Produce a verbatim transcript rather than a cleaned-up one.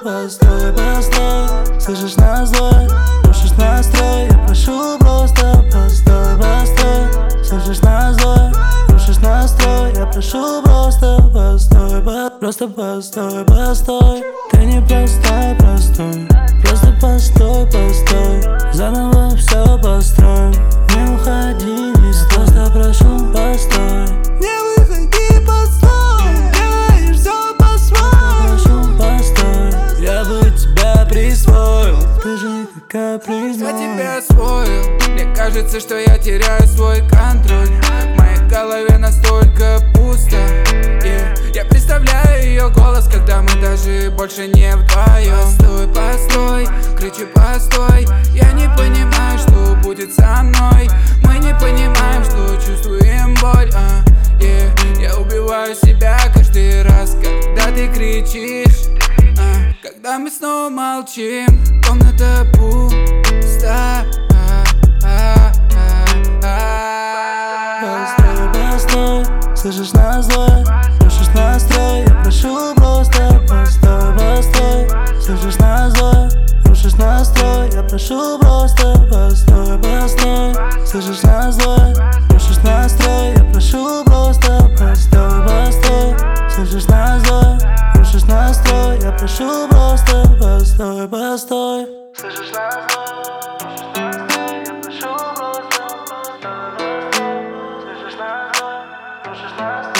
постой, постой. Слышишь назло, рушишь настрой. Я прошу просто постой, постой. Слышишь назло, рушишь настрой. Я прошу просто постой, по- просто постой, постой. Ты не простой, простой. Просто постой, постой. Заново все построим. Не уходи, не стой. Просто прошу, постой. Не выходи, постой. Делаешь все по-своему. Прошу, постой. Я бы тебя присвоил. Ты же какая призма. Я тебя освоил. Мне кажется, что я теряю свой контроль. В моей голове настолько пусто, yeah. Я представляю ее голос, когда мы даже больше не вдвоем. Постой, постой, кричу постой. Я не понимаю, что будет со мной. Мы не понимаем, что чувствуем боль, uh, yeah. Я убиваю себя каждый раз, когда ты кричишь, uh. Когда мы снова молчим, комната пуста. Постой, постой, слышишь назло, рушишь настрой. Я прошу просто постой, постой. Слышишь назло, рушишь настрой. Я прошу просто постой, постой. Слышишь назло, рушишь настрой. Я прошу просто постой, постой. Слышишь назло, рушишь настрой. Я прошу просто постой, постой. Слышишь назло, рушишь настрой. Я прошу просто постой, постой. Слышишь назло, рушишь настрой.